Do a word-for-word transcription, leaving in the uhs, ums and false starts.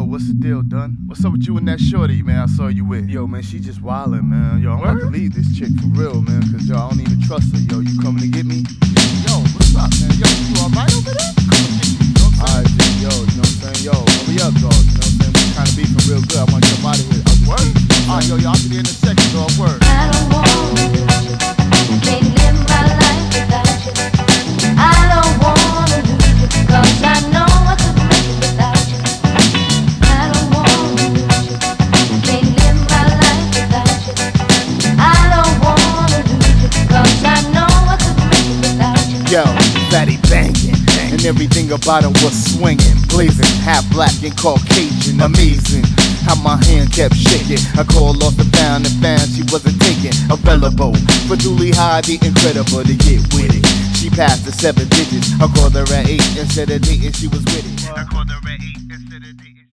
yo, what's the deal, Dun? What's up with you and that shorty, man, I saw you with? Yo, man, she just wildin', man. Yo, I'm about to leave this chick for real, man, cause yo, I don't even trust her. Yo, you coming to get me? Yo, what's up, man? Yo, you alright over there? Come and get me, you know what I'm saying? Alright, dude, yo, you know what I'm saying? Yo, hurry up, dog, you know what I'm saying? We're trying to be for real good. I wanna get up out of here. Word? Alright, yo, yo, I'll be there in a second, dog, word. I don't want to lose you. Can't live my life without you. I don't want to lose you, cause I know I could make it without you. I don't want to lose you. Can't live my life without you. I don't want to lose you, cause I know I could make it without you. Yo, fatty banging, and everything about him was swinging, blazing, half black and Caucasian, amazing. How my hand kept shaking. I called off the pound and found she wasn't taking available for Dooley High, the incredible to get with it. She passed the seven digits. I called her at eight instead of dating. She was with it. I called her at eight.